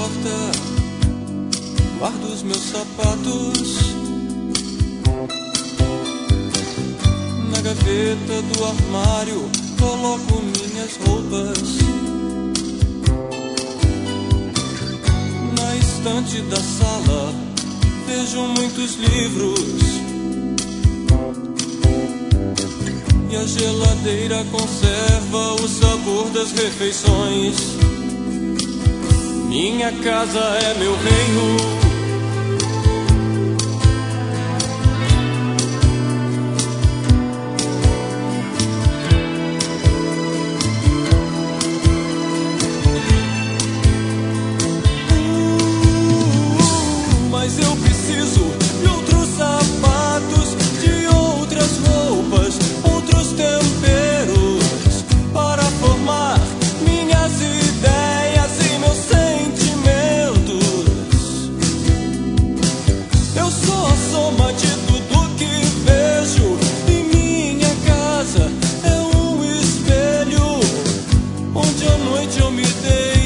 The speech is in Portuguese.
porta guardo os meus sapatos. Na gaveta do armário coloco minhas roupas. Na estante da sala vejo muitos livros. E a geladeira conserva o sabor das refeições. Minha casa é meu reino. Mas eu preciso de outros sapatos, de outras roupas, outros temperos para formar minhas ideias e meus sentimentos. Eu sou a soma de tudo que vejo e minha casa é um espelho onde à noite eu me deito.